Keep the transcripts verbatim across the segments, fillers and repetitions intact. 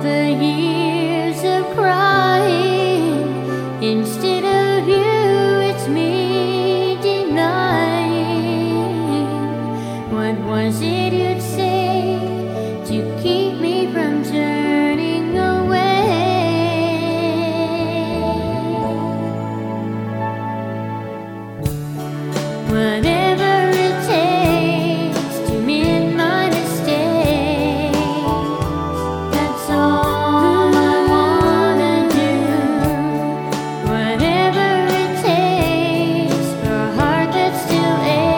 the years of crying, instead of you, it's me denying. What was it you'd say to keep me from turning away? Whatever it takes to mend my mistakes, that's all I wanna do. Whatever it takes for a heart that still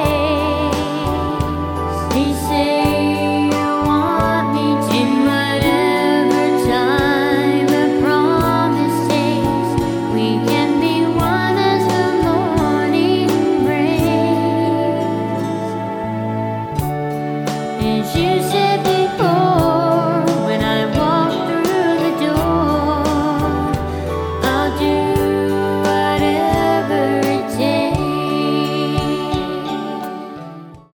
aches. They say you want me to, in whatever time a promise takes. We can be one as the morning breaks. As you say